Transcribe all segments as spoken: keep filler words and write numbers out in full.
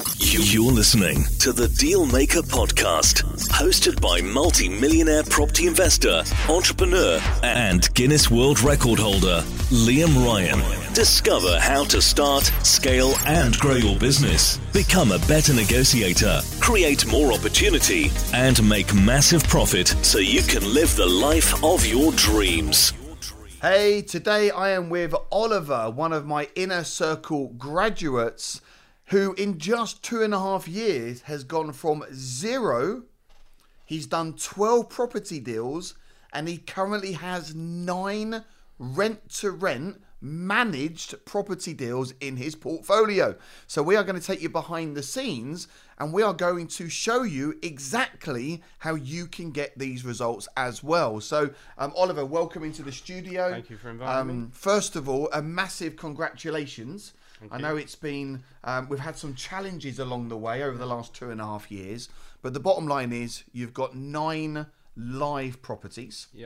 You're listening to the Dealmaker Podcast, hosted by multi-millionaire property investor, entrepreneur, and Guinness World Record holder, Liam Ryan. Discover how to start, scale, and grow your business. Become a better negotiator, create more opportunity, and make massive profit so you can live the life of your dreams. Hey, today I am with Oliver, one of my inner circle graduates, who in just two and a half years has gone from zero. He's done twelve property deals and he currently has nine rent-to-rent managed property deals in his portfolio. So we are going to take you behind the scenes and we are going to show you exactly how you can get these results as well. So um, Oliver, welcome into the studio. Thank you for inviting um, me. First of all, a massive congratulations. Thank I you. know it's been, um, we've had some challenges along the way over the last two and a half years, but the bottom line is you've got nine live properties. Yeah.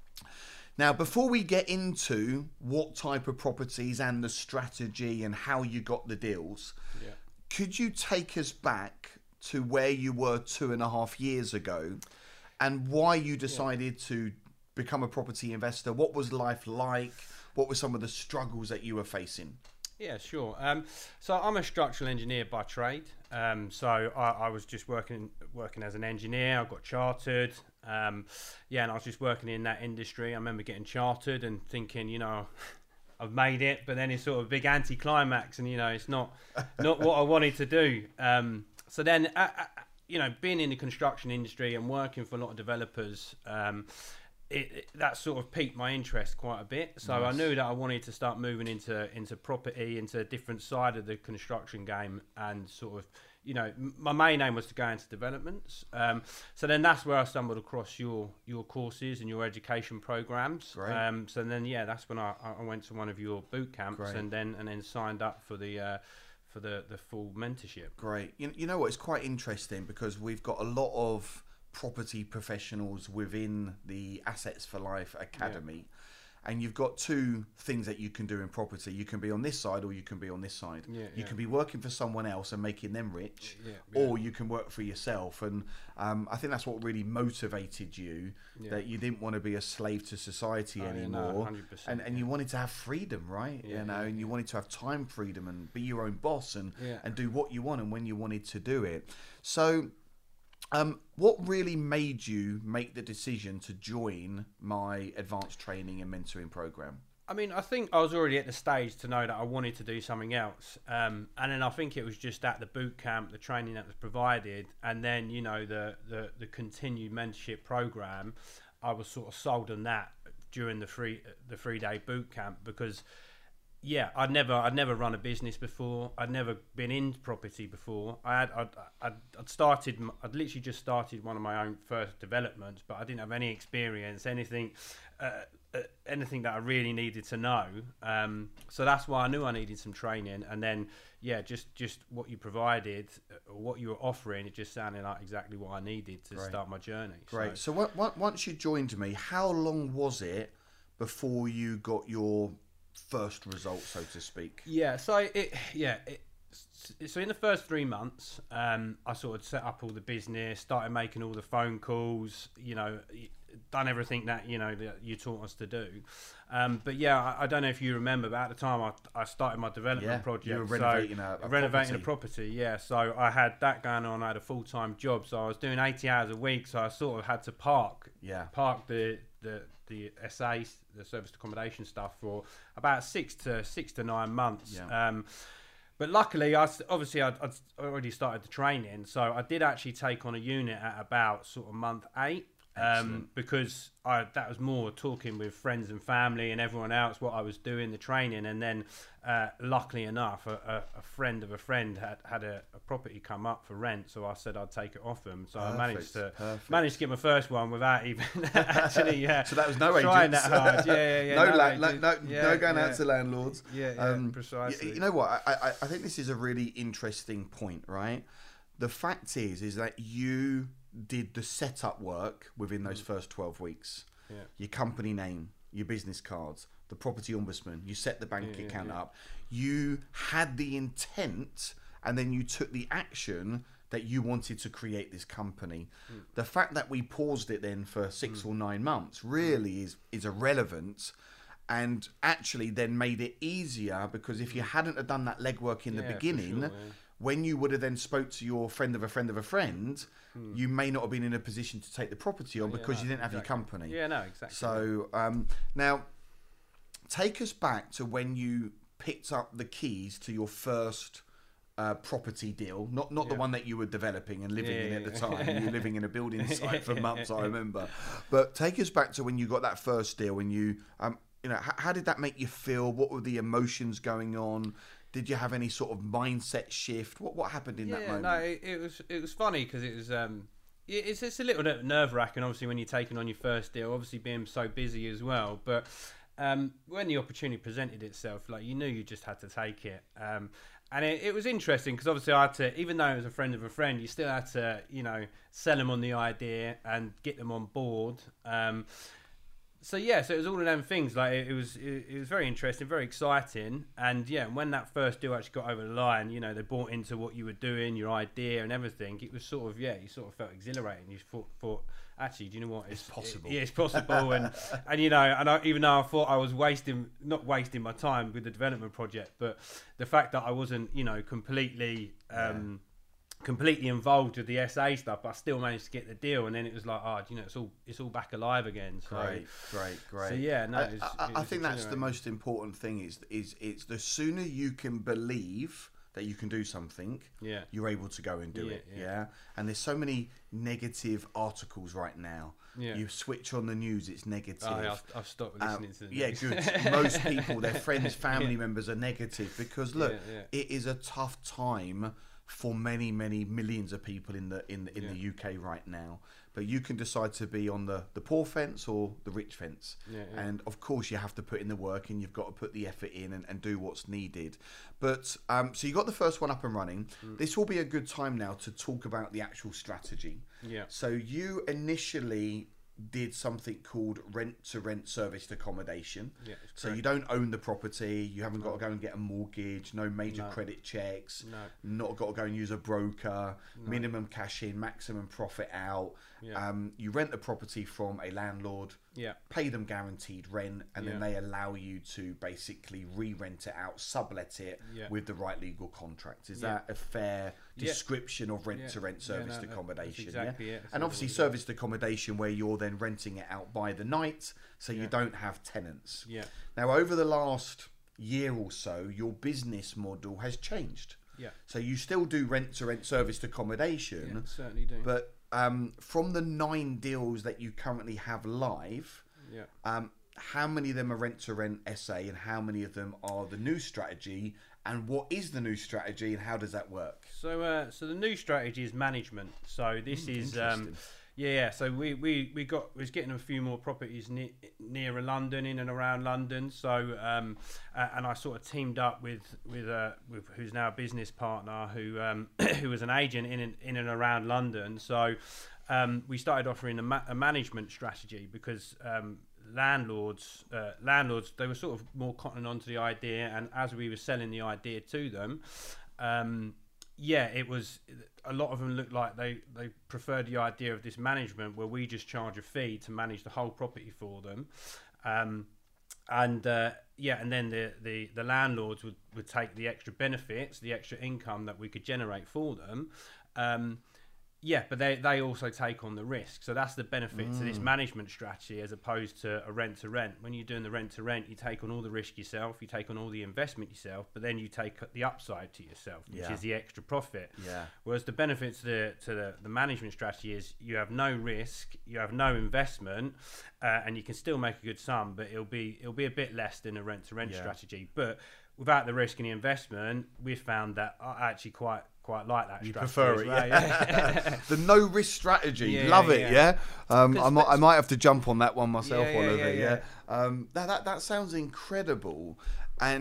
Now, before we get into what type of properties and the strategy and how you got the deals, Yeah. could you take us back to where you were two and a half years ago and why you decided yeah. to become a property investor? What was life like? What were some of the struggles that you were facing? Yeah, sure. Um, so I'm a structural engineer by trade. Um, so I, I was just working working as an engineer. I got chartered. Um, yeah, and I was just working in that industry. I remember getting chartered and thinking, you know, I've made it, but then it's sort of a big anticlimax, and you know, it's not not what I wanted to do. Um, so then, uh, uh, you know, being in the construction industry and working for a lot of developers. Um, It, it, that sort of piqued my interest quite a bit. So Nice. I knew that I wanted to start moving into into property, into a different side of the construction game, and sort of, you know, m- my main aim was to go into developments. Um, so then that's where I stumbled across your your courses and your education programs. Great. Um, so then yeah, that's when I, I went to one of your boot camps Great. and then and then signed up for the uh, for the the full mentorship. Great. You, you know what? It's quite interesting because we've got a lot of property professionals within the Assets for Life Academy, yeah. and you've got two things that you can do in property. You can be on this side or you can be on this side. Yeah, you yeah. can be working for someone else and making them rich, Yeah, yeah. or you can work for yourself. And um, I think that's what really motivated you, Yeah. that you didn't want to be a slave to society Oh, yeah, no, anymore, one hundred percent, and, and yeah. you wanted to have freedom, right? Yeah, you know, yeah, and you yeah. wanted to have time freedom and be your own boss and, Yeah. and do what you want and when you wanted to do it. So Um, what really made you make the decision to join my advanced training and mentoring program? I mean, I think I was already at the stage to know that I wanted to do something else. Um, and then I think it was just at the boot camp, the training that was provided, and then, you know, the, the, the continued mentorship program, I was sort of sold on that during the three, the three day boot camp because, yeah, I'd never, I'd never run a business before. I'd never been in property before. I had, I'd, I'd, I'd started, I'd literally just started one of my own first developments, but I didn't have any experience, anything, uh, uh, anything that I really needed to know. Um, so that's why I knew I needed some training. And then, yeah, just, just what you provided, or what you were offering, it just sounded like exactly what I needed to Great. start my journey. Great. So, So what, what, once you joined me, how long was it before you got your first result, so to speak? Yeah, so it, yeah, it, so in the first three months, um, I sort of set up all the business, started making all the phone calls, you know, done everything that, you know, that you taught us to do. Um, but yeah, I, I don't know if you remember, but at the time I, I started my development Yeah, project. you were renovating so, a- a renovating property. a property, yeah. So I had that going on. I had a full-time job, so I was doing eighty hours a week. So I sort of had to park, Yeah. park the the the S A, the service accommodation stuff, for about six to six to nine months. Yeah. Um, But luckily, I s- obviously I'd, I'd already started the training, so I did actually take on a unit at about sort of month eight. Um, Excellent. because I that was more talking with friends and family and everyone else what I was doing, the training, and then uh, luckily enough, a, a, a friend of a friend had had a, a property come up for rent, so I said I'd take it off him. So Perfect, I managed to perfect. managed to get my first one without even actually yeah. So that was no trying agents. that hard. Yeah, yeah, yeah. no, la- no, agents. no, Yeah, no going yeah. out to landlords. Yeah, yeah, Um, precisely. You, you know what? I, I, I think this is a really interesting point, right? The fact is, is that you did the setup work within those first twelve weeks. Yeah. Your company name, your business cards, the property ombudsman, you set the bank Yeah, yeah, account yeah. up. You had the intent and then you took the action that you wanted to create this company. Mm. The fact that we paused it then for six mm. or nine months really is is irrelevant, and actually then made it easier, because if you hadn't have done that legwork in yeah, the beginning, sure, yeah. when you would have then spoke to your friend of a friend of a friend, mm. you may not have been in a position to take the property on, because yeah, no, you didn't have exactly. your company. Yeah, no, exactly. So um, now, take us back to when you picked up the keys to your first uh, property deal, not not yeah. the one that you were developing and living yeah, in at the time. You were living in a building site for months, I remember. But take us back to when you got that first deal, and you, um, you know, how, how did that make you feel? What were the emotions going on? Did you have any sort of mindset shift? What what happened in yeah, that moment? No, it, it was it was funny because it was um, it's it's a little bit nerve wracking, obviously, when you're taking on your first deal, obviously being so busy as well. But um, when the opportunity presented itself, like, you knew you just had to take it. Um, and it, it was interesting because obviously I had to, even though it was a friend of a friend, you still had to, you know, sell them on the idea and get them on board. Um, So yeah, so it was all of them things. Like it, it was, it, it was very interesting, very exciting, and yeah, when that first deal actually got over the line, you know, they bought into what you were doing, your idea and everything. It was sort of, yeah, you sort of felt exhilarating. You thought, thought actually, do you know what? It's, it's possible. It, yeah, it's possible, and and you know, and I, even though I thought I was wasting, not wasting my time with the development project, but the fact that I wasn't, you know, completely. Um, yeah. completely involved with the S A stuff, but I still managed to get the deal, and then it was like, oh, you know, it's all it's all back alive again. So, great, great, great. So yeah, no, I, it was, I, it was I think that's the most important thing. Is is it's the sooner you can believe that you can do something, yeah, you're able to go and do yeah, it. Yeah. yeah, and there's so many negative articles right now. Yeah. You switch on the news, it's negative. Oh, yeah, I've, I've stopped listening um, to the yeah, news. good. Most people, their friends, family yeah. members are negative because look, yeah, yeah. it is a tough time for many, many millions of people in the in in yeah. the U K right now. But you can decide to be on the, the poor fence or the rich fence. Yeah, yeah. And of course you have to put in the work, and you've got to put the effort in and, and do what's needed. But um, so you got the first one up and running. Mm. This will be a good time now to talk about the actual strategy. Yeah. So you initially did something called rent-to-rent serviced accommodation. Yeah, so you don't own the property, you haven't no. got to go and get a mortgage, no major no. credit checks, no. not got to go and use a broker, no. minimum cash in, maximum profit out. Yeah. Um, you rent the property from a landlord, yeah. pay them guaranteed rent, and yeah. then they allow you to basically re-rent it out, sublet it yeah. with the right legal contract. Is yeah. that a fair yeah. description of rent-to-rent yeah. serviced yeah, no, accommodation? exactly yeah? it. And obviously serviced accommodation where you're then renting it out by the night, so yeah. you don't have tenants. Yeah. Now, over the last year or so, your business model has changed. Yeah. So you still do rent-to-rent serviced accommodation. Yeah, certainly do. But um, from the nine deals that you currently have live, yeah. um, how many of them are rent-to-rent S A, and how many of them are the new strategy? And what is the new strategy, and how does that work? So, uh, so the new strategy is management. So this Mm, is, um, yeah, yeah. So we, we, we got was getting a few more properties near near London, in and around London. So, um, uh, and I sort of teamed up with with uh, with who's now a business partner, who um, who was an agent in and, in and around London. So, um, we started offering a, ma- a management strategy because. Um, landlords uh, landlords they were sort of more cottoning onto the idea, and as we were selling the idea to them, um yeah it was a lot of them looked like they they preferred the idea of this management where we just charge a fee to manage the whole property for them, um and uh yeah and then the the the landlords would would take the extra benefits, the extra income that we could generate for them. um Yeah, but they, they also take on the risk. So that's the benefit mm. to this management strategy as opposed to a rent-to-rent. When you're doing the rent-to-rent, you take on all the risk yourself, you take on all the investment yourself, but then you take the upside to yourself, which yeah. is the extra profit. Yeah. Whereas the benefit to the to the, the management strategy is you have no risk, you have no investment, uh, and you can still make a good sum, but it'll be it'll be a bit less than a rent-to-rent yeah. strategy. But without the risk and the investment, we've found that I actually quite quite like that you strategy. Prefer it, well. yeah. yeah. The no risk strategy, yeah, love it, yeah. yeah. Um, I might, I might have to jump on that one myself, yeah, yeah, Oliver. Yeah, yeah. yeah. Um, that, that that sounds incredible, and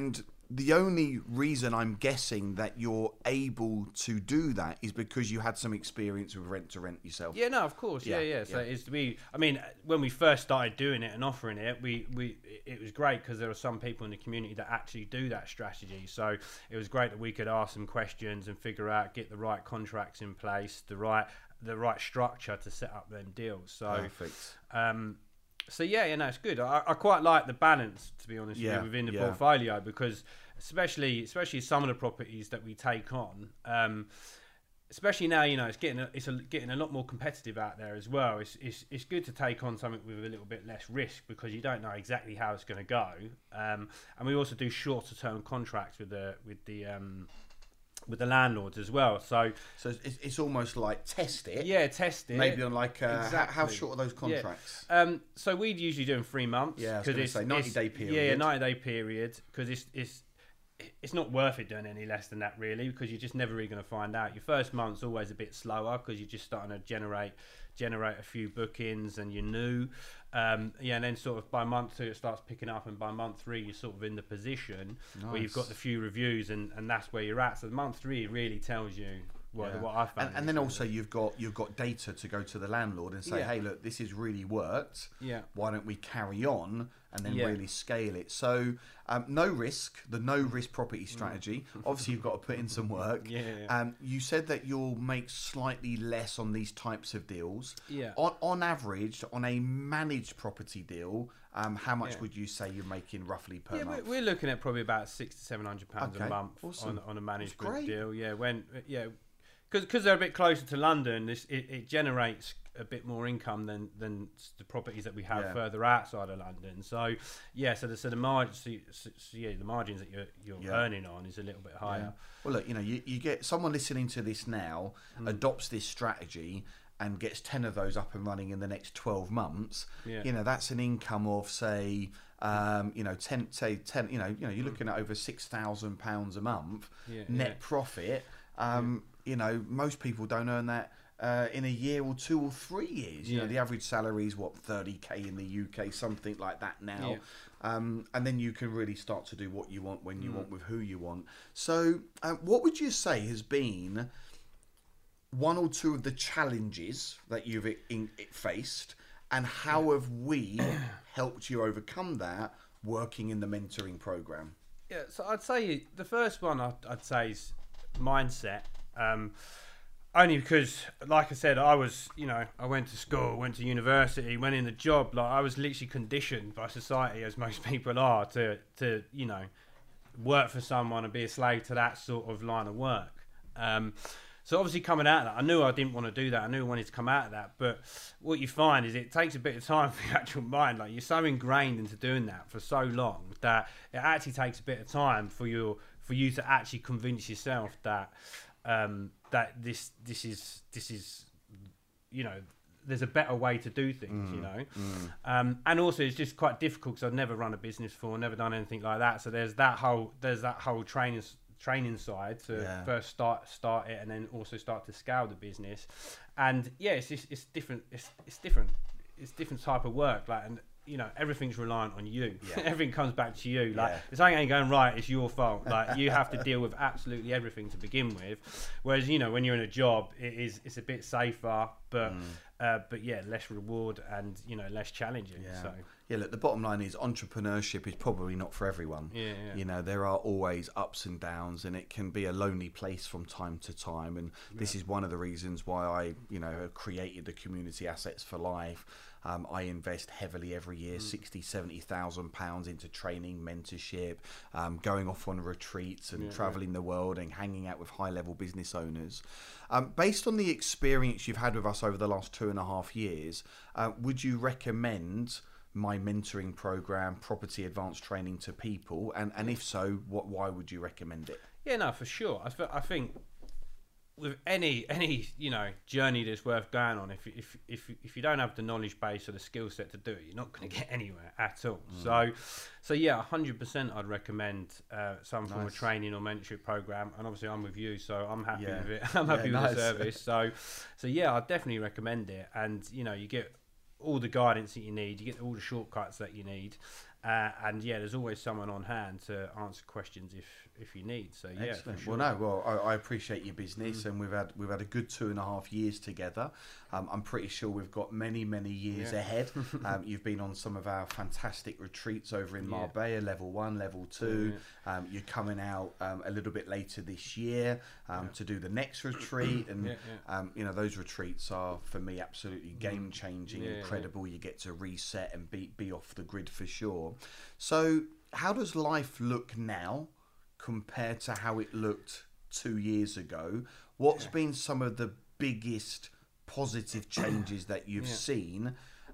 the only reason I'm guessing that you're able to do that is because you had some experience with rent to rent yourself. Yeah, no, of course. Yeah, yeah. yeah. So yeah. it's we. I mean, when we first started doing it and offering it, we, we it was great because there are some people in the community that actually do that strategy. So it was great that we could ask some questions and figure out, get the right contracts in place, the right the right structure to set up them deals. So, perfect. Um, So yeah, you know, it's good. I, I quite like the balance, to be honest, yeah, with you, within the yeah. portfolio, because especially especially some of the properties that we take on, um, especially now, you know, it's getting a, it's a, getting a lot more competitive out there as well. It's, it's it's good to take on something with a little bit less risk because you don't know exactly how it's going to go. Um, and we also do shorter term contracts with the with the um, with the landlords as well. So so it's, it's almost like test it. Yeah, test it. Maybe on like uh, exactly. how, how short are those contracts? Yeah. Um, so we'd usually do them three months. Yeah, I was going to say ninety day period. Yeah, ninety day period because it's it's it's not worth it doing any less than that really because you're just never really going to find out. Your first month's always a bit slower because you're just starting to generate generate a few bookings and you're new. Um, yeah, and then sort of by month two it starts picking up, and by month three you're sort of in the position nice. where you've got the few reviews, and, and that's where you're at. So month three really tells you what, yeah. what I found. And, and then also you've got you've got data to go to the landlord and say, yeah. hey, look, this has really worked. Yeah. Why don't we carry on and then yeah. really scale it? So um, no risk, the no risk property strategy. Obviously, you've got to put in some work. Yeah. yeah. Um, you said that you'll make slightly less on these types of deals. Yeah. On on average, on a managed property deal, um, how much yeah. would you say you're making roughly per yeah, month? We're looking at probably about six to seven hundred pounds okay. a month awesome. on on a managed great. deal. Yeah. When yeah. Because they're a bit closer to London, this it, it generates a bit more income than, than the properties that we have yeah. further outside of London. So yeah, so the so the margins, so, so, so yeah, the margins that you're you're yeah. earning on is a little bit higher. Yeah. Well, look, you know, you, you get someone listening to this now mm. adopts this strategy and gets ten of those up and running in the next twelve months. Yeah. You know, that's an income of say. Um, you know, ten, say ten. You know, you know, you're looking at over six thousand pounds a month yeah, net yeah. profit. Um, yeah. You know, most people don't earn that uh, in a year or two or three years. You yeah. know, the average salary is what thirty k in the U K, something like that now. Yeah. Um, and then you can really start to do what you want when you mm. want with who you want. So, uh, what would you say has been one or two of the challenges that you've in, in, faced, and how have we helped you overcome that working in the mentoring program? Yeah, so I'd say the first one I'd, I'd say is mindset. Um, only because, like I said, I was, you know, I went to school, went to university, went in the job. Like I was literally conditioned by society, as most people are, to, to you know, work for someone and be a slave to that sort of line of work. Um, so obviously coming out of that, I knew I didn't want to do that. I knew I wanted to come out of that. But what you find is it takes a bit of time for your actual mind. Like you're so ingrained into doing that for so long that it actually takes a bit of time for your for you to actually convince yourself that um, that this this is this is you know there's a better way to do things. Mm, you know, mm. um, and also it's just quite difficult because I've never run a business before, never done anything like that. So there's that whole there's that whole training. training side to yeah. first start start it and then also start to scale the business. And yeah, it's just, it's different it's it's different it's different type of work, like, and you know everything's reliant on you. Yeah. Everything comes back to you. Like yeah. if something ain't going right, it's your fault. Like you have to deal with absolutely everything to begin with, whereas you know when you're in a job it is it's a bit safer, but mm. uh, but yeah, less reward and you know less challenging. Yeah. So yeah, look, the bottom line is entrepreneurship is probably not for everyone. Yeah, yeah. You know, there are always ups and downs, and it can be a lonely place from time to time. And yeah. this is one of the reasons why I, you know, have created the Community Assets for Life. Um, I invest heavily every year, mm. sixty, seventy thousand pounds into training, mentorship, um, going off on retreats and yeah, traveling yeah. the world and hanging out with high-level business owners. Um, based on the experience you've had with us over the last two and a half years, uh, would you recommend my mentoring program, Property Advanced Training, to people? And, and if so, what why would you recommend it? Yeah, no, for sure. I, th- I think with any any you know journey that's worth going on, if if if if you don't have the knowledge base or the skill set to do it, you're not going to get anywhere at all. Mm. So, so yeah, one hundred percent I'd recommend uh, some form nice. of training or mentorship program. And obviously, I'm with you, so I'm happy yeah. with it. I'm happy yeah, with nice. the service. So, so yeah, I'd definitely recommend it. And you know, you get all the guidance that you need, you get all the shortcuts that you need, Uh, and yeah, there's always someone on hand to answer questions if if you need. So yeah, Excellent. for sure. Well, no, well, I, I appreciate your business, mm. and we've had we've had a good two and a half years together. Um, I'm pretty sure we've got many many years yeah. ahead. um, you've been on some of our fantastic retreats over in Marbella, yeah. level one, level two. Yeah. Um, you're coming out um, a little bit later this year um, yeah. to do the next retreat, and yeah, yeah. Um, you know, those retreats are for me absolutely game changing, yeah, incredible. Yeah. You get to reset and be be off the grid for sure. So, how does life look now compared to how it looked two years ago? What's yeah. been some of the biggest positive changes that you've yeah. seen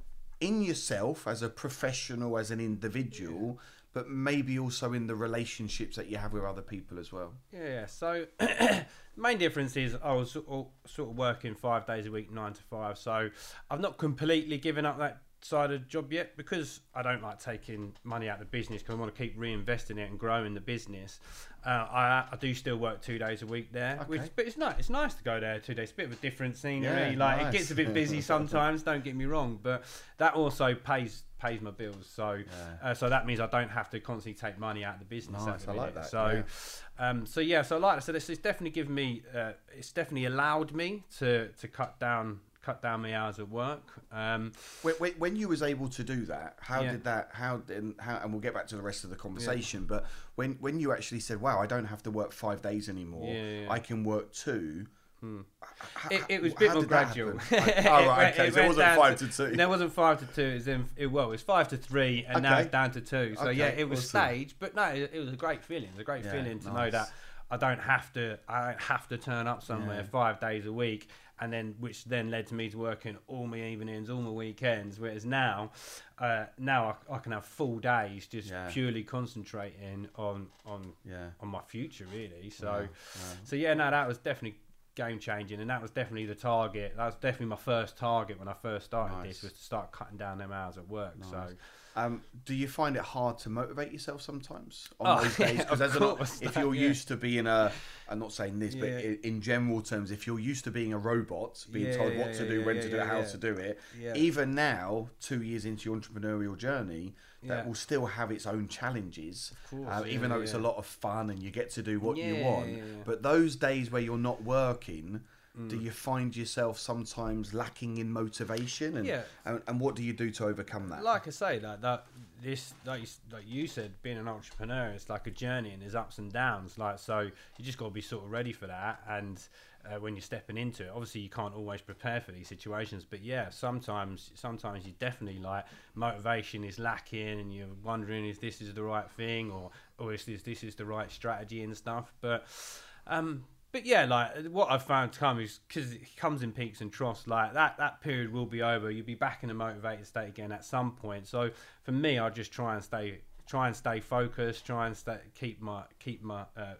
in yourself as a professional, as an individual, yeah. but maybe also in the relationships that you have with other people as well? Yeah, so main difference is I was sort of working five days a week, nine to five. So I've not completely given up that side of the job yet, because I don't like taking money out of the business, because I want to keep reinvesting it and growing the business. Uh, I, I do still work two days a week there, okay. which, but it's nice. It's nice to go there two days. It's a bit of a different scenery. Yeah, like nice. It gets a bit busy sometimes. Don't get me wrong, but that also pays pays my bills. So, yeah. Uh, so that means I don't have to constantly take money out of the business. Nice, I like that. So, yeah. Um, so yeah. So like I said, it's, it's definitely given me. Uh, it's definitely allowed me to to cut down. cut down my hours at work. Um, when, when, when you was able to do that, how yeah. did that, how did, how, and we'll get back to the rest of the conversation, yeah. but when, when you actually said, wow, I don't have to work five days anymore, yeah, yeah. I can work two. Hmm. It, it was a bit more gradual. I, oh, right, okay, it, so it wasn't five to, to two. No, it wasn't five to two. It was, in, it, well, it was five to three, and okay. now it's down to two. So okay. yeah, it was awesome. Staged, but no, it, it was a great feeling. It was a great yeah, feeling to nice. know that I don't have to, I don't have to turn up somewhere yeah. five days a week. And then, which then led to me to working all my evenings, all my weekends. Whereas now, uh, now I, I can have full days just yeah. purely concentrating on on yeah. on my future, really. So, yeah. Yeah. so yeah, no, that was definitely game changing, and that was definitely the target. That was definitely my first target when I first started nice. this, was to start cutting down them hours at work. Nice. So. Um, do you find it hard to motivate yourself sometimes on oh, those days? Because yeah, if you're yeah. used to being a, I'm not saying this, yeah. but in, in general terms, if you're used to being a robot, being yeah, told yeah, what to yeah, do, yeah, when yeah, to do yeah, it, how yeah. to do it, yeah. even now, two years into your entrepreneurial journey, that yeah. will still have its own challenges, of course, uh, yeah, even though yeah. it's a lot of fun and you get to do what yeah, you want. yeah, yeah. But those days where you're not working, Mm. do you find yourself sometimes lacking in motivation, and, yeah. and and what do you do to overcome that? Like I say, that that this like you, like you said, being an entrepreneur, it's like a journey, and there's ups and downs. Like so, you just got to be sort of ready for that. And uh, when you're stepping into it, obviously you can't always prepare for these situations. But yeah, sometimes sometimes you definitely like motivation is lacking, and you're wondering if this is the right thing, or or is this this is the right strategy and stuff. But um. But yeah, like what I've found to come is because it comes in peaks and troughs. Like that, that period will be over. You'll be back in a motivated state again at some point. So for me, I just try and stay, try and stay focused. Try and stay, keep my, keep my, uh,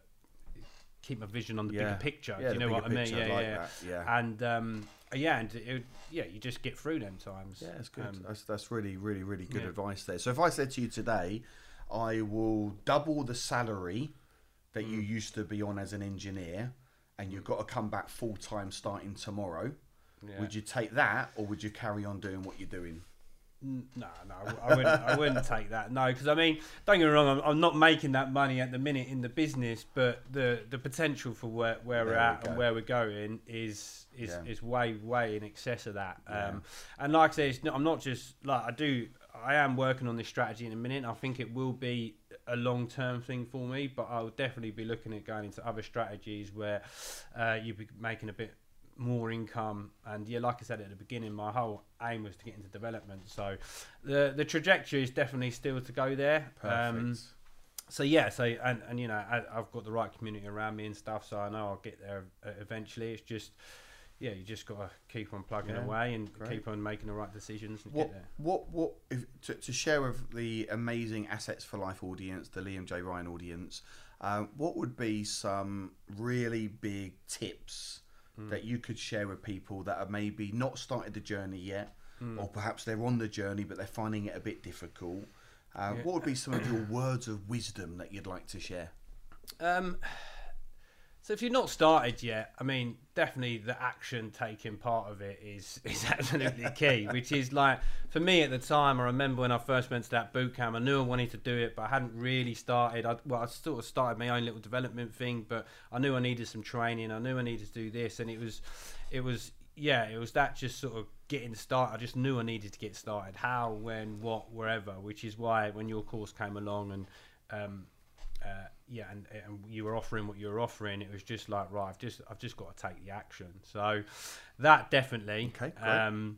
keep my vision on the yeah. bigger picture. Yeah, Do you know what I mean? Yeah, like yeah. That. yeah. And um, yeah, and it, yeah, you just get through them times. Yeah, it's good. Um, that's that's really, really, really good yeah. advice there. So if I said to you today, I will double the salary that mm. you used to be on as an engineer, and you've got to come back full time starting tomorrow, yeah. would you take that, or would you carry on doing what you're doing? No, no, I wouldn't. I wouldn't take that. No, because I mean, don't get me wrong. I'm, I'm not making that money at the minute in the business, but the, the potential for where, where we're at we and where we're going is is, yeah. is way way in excess of that. Yeah. Um, and like I say, it's not, I'm not just like I do. I am working on this strategy in a minute. I think it will be a long-term thing for me, but I'll definitely be looking at going into other strategies where uh, you'll be making a bit more income. And yeah, like I said at the beginning, my whole aim was to get into development. So the the trajectory is definitely still to go there. Perfect. Um, so yeah, so and, and you know, I, I've got the right community around me and stuff, so I know I'll get there eventually. It's just, yeah, you just got to keep on plugging yeah, away and great. keep on making the right decisions and what, get there. What, what, if, to, to share with the amazing Assets for Life audience, the Liam J. Ryan audience, um, what would be some really big tips mm. that you could share with people that have maybe not started the journey yet, mm. or perhaps they're on the journey but they're finding it a bit difficult? Uh, yeah. What would be some of your words of wisdom that you'd like to share? Um, So if you've not started yet, I mean, definitely the action taking part of it is is absolutely key, which is like, for me at the time, I remember when I first went to that boot camp, I knew I wanted to do it, but I hadn't really started. I, well, I sort of started my own little development thing, but I knew I needed some training. I knew I needed to do this, and it was, it was, yeah, it was that just sort of getting started. I just knew I needed to get started. How, when, what, wherever, which is why when your course came along and, um, Uh, yeah, and, and you were offering what you were offering, it was just like, right, I've just I've just got to take the action. So that definitely. Okay, great. Um,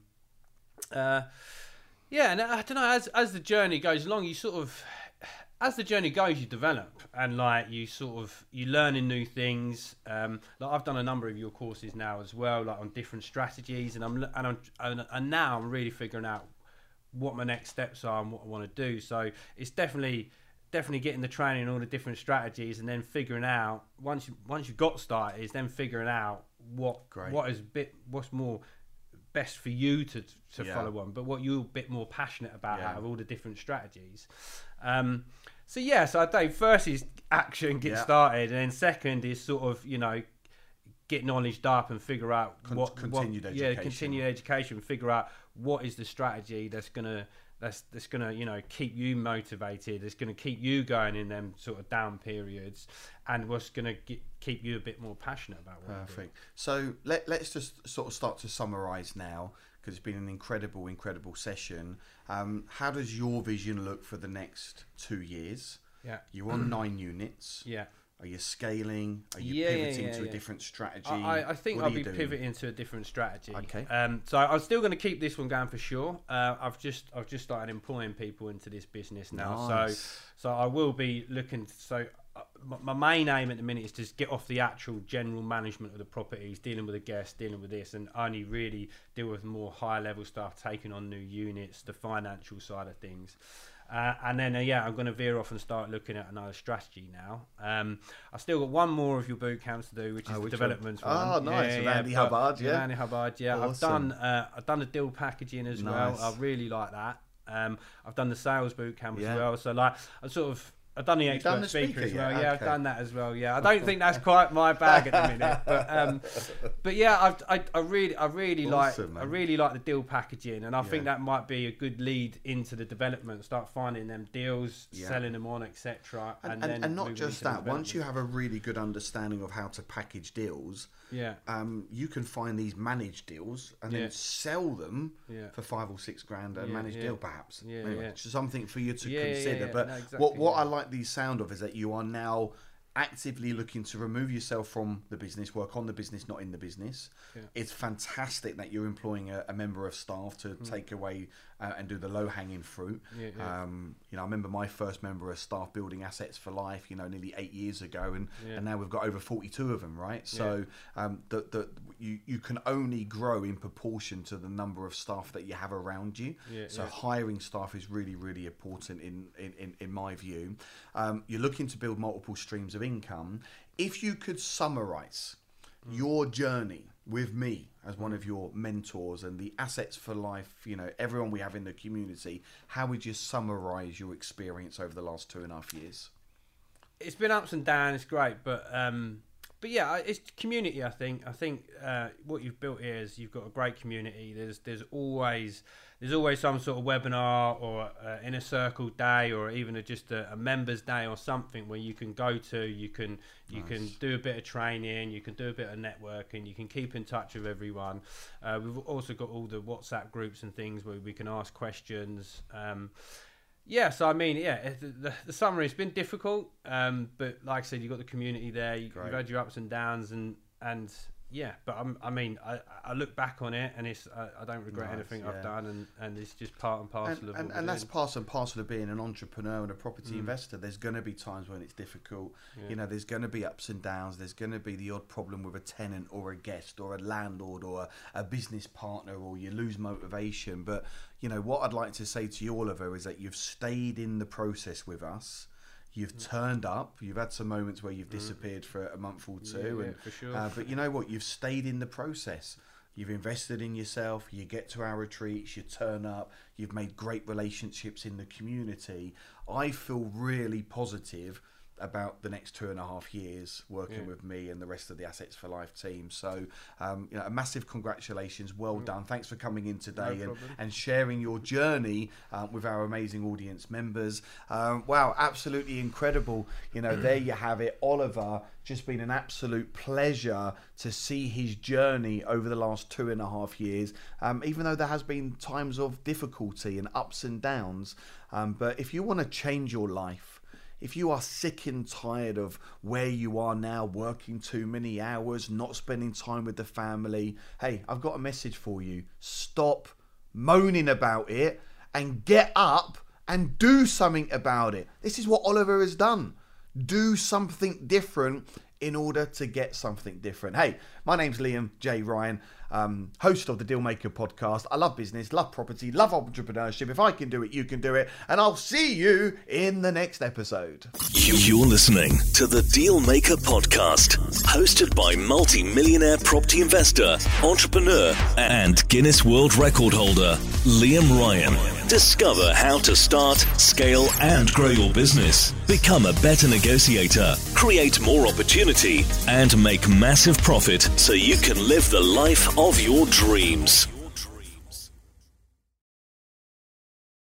uh, yeah, and I don't know, as as the journey goes along, you sort of, as the journey goes, you develop, and like you sort of you learning new things. Um, like I've done a number of your courses now as well, like on different strategies, and I'm and I'm and, and now I'm really figuring out what my next steps are and what I want to do. So it's definitely. Definitely getting the training and all the different strategies, and then figuring out once you once you've got started, is then figuring out what Great. what is bit what's more best for you to to Yeah. follow on, but what you're a bit more passionate about Yeah. out of all the different strategies. Um, so yeah, so I'd say first is action, get Yeah. started, and then second is sort of you know get knowledged up and figure out Con- what continued what, education. yeah continued education, figure out what is the strategy that's gonna. That's that's gonna you know keep you motivated. It's gonna keep you going in them sort of down periods, and what's gonna get, keep you a bit more passionate about what you do. Perfect. So let, let's just sort of start to summarise now, because it's been an incredible, incredible session. Um, how does your vision look for the next two years? Yeah. You're on nine units. Yeah. Are you scaling? Are you Yeah, yeah, pivoting yeah, to a yeah. different strategy? I, I think What I'll are you be doing? pivoting to a different strategy. Okay. Um, so I'm still going to keep this one going for sure. Uh, I've just I've just started employing people into this business now. Nice. So so I will be looking. So uh, my, my main aim at the minute is to get off the actual general management of the properties, dealing with the guests, dealing with this, and only really deal with more high level stuff, taking on new units, the financial side of things. Uh, and then, uh, yeah, I'm going to veer off and start looking at another strategy now. Um, I've still got one more of your boot camps to do, which is Oh, the which developments one? one. Oh, nice. Yeah, With yeah, Andy but- Hubbard, yeah? with Andy Hubbard, yeah. I've Awesome. done uh, I've done the deal packaging as Nice. well. I really like that. Um, I've done the sales boot camp Yeah. as well. So, like, I sort of... I've done the You've expert done the speaker, speaker as well. yet? Yeah, I've Okay. done that as well. Yeah, I don't think that's quite my bag at the minute, but um, but yeah, I've, I I really I really Awesome, like I man. really like the deal packaging, and I think Yeah. that might be a good lead into the development. Start finding them deals, Yeah. selling them on, et cetera, And, and, and, then and not moving just into the that, once you development. have a really good understanding of how to package deals, yeah um, you can find these managed deals and Yeah. then sell them Yeah. for five or six grand a Yeah, managed yeah. deal, perhaps. Yeah, Anyway, yeah. it's something for you to Yeah, yeah, consider. yeah. But No, exactly, what, what yeah. I like the sound of is that you are now actively looking to remove yourself from the business, work on the business, not in the business. Yeah. It's fantastic that you're employing a, a member of staff to take away uh, and do the low-hanging fruit. Yeah, yeah. Um, you know, I remember my first member of staff building assets for life, you know, nearly eight years ago, and, Yeah. and now we've got over forty-two of them, right? So um, the, the, you, you can only grow in proportion to the number of staff that you have around you. Yeah, so yeah. hiring staff is really, really important in, in, in, in my view. Um, you're looking to build multiple streams of income. If you could summarize Mm. your journey with me as one of your mentors and the Assets for Life, you know, everyone we have in the community, how would you summarize your experience over the last two and a half years? It's been ups and downs. It's great, but um, but yeah, I- it's community. I think. I think uh, what you've built here is you've got a great community. There's there's always there's always some sort of webinar or uh, inner circle day or even a, just a, a members day or something where you can go to. You can you Nice. can do a bit of training. You can do a bit of networking. You can keep in touch with everyone. Uh, we've also got all the WhatsApp groups and things where we can ask questions. Um, Yeah, so I mean, yeah, it- the, the, the summer has been difficult, um, but like I said, you've got the community there, you, Great. you've had your ups and downs, and and yeah, but I'm, I mean, I, I look back on it, and it's I, I don't regret Nice, anything yeah. I've done, and, and it's just part and parcel And, of and, what and we're that's doing. part and parcel of being an entrepreneur and a property Mm. investor. There's going to be times when it's difficult. Yeah. You know, there's going to be ups and downs. There's going to be the odd problem with a tenant or a guest or a landlord or a, a business partner, or you lose motivation. But, you know, what I'd like to say to you, Oliver, is that you've stayed in the process with us. You've turned up. You've had some moments where you've disappeared for a month or two. Yeah, yeah, and, for sure. uh, but you know what? You've stayed in the process. You've invested in yourself. You get to our retreats. You turn up. You've made great relationships in the community. I feel really positive about the next two and a half years working yeah. with me and the rest of the Assets for Life team. So, um, you know, a massive congratulations. Well mm. done. Thanks for coming in today no and, and sharing your journey uh, with our amazing audience members. Um, wow, absolutely incredible. You know, there you have it. Oliver, just been an absolute pleasure to see his journey over the last two and a half years, um, even though there has been times of difficulty and ups and downs. Um, but if you want to change your life, if you are sick and tired of where you are now, working too many hours, not spending time with the family, hey, I've got a message for you. Stop moaning about it and get up and do something about it. This is what Oliver has done. Do something different in order to get something different. Hey, my name's Liam J. Ryan, um, host of the Dealmaker podcast. I love business, love property, love entrepreneurship. If I can do it, you can do it. And I'll see you in the next episode. You're listening to the Dealmaker podcast, hosted by multi-millionaire property investor, entrepreneur, and Guinness World Record holder, Liam Ryan. Discover how to start, scale, and grow your business. Become a better negotiator, create more opportunity, and make massive profit so you can live the life of your dreams.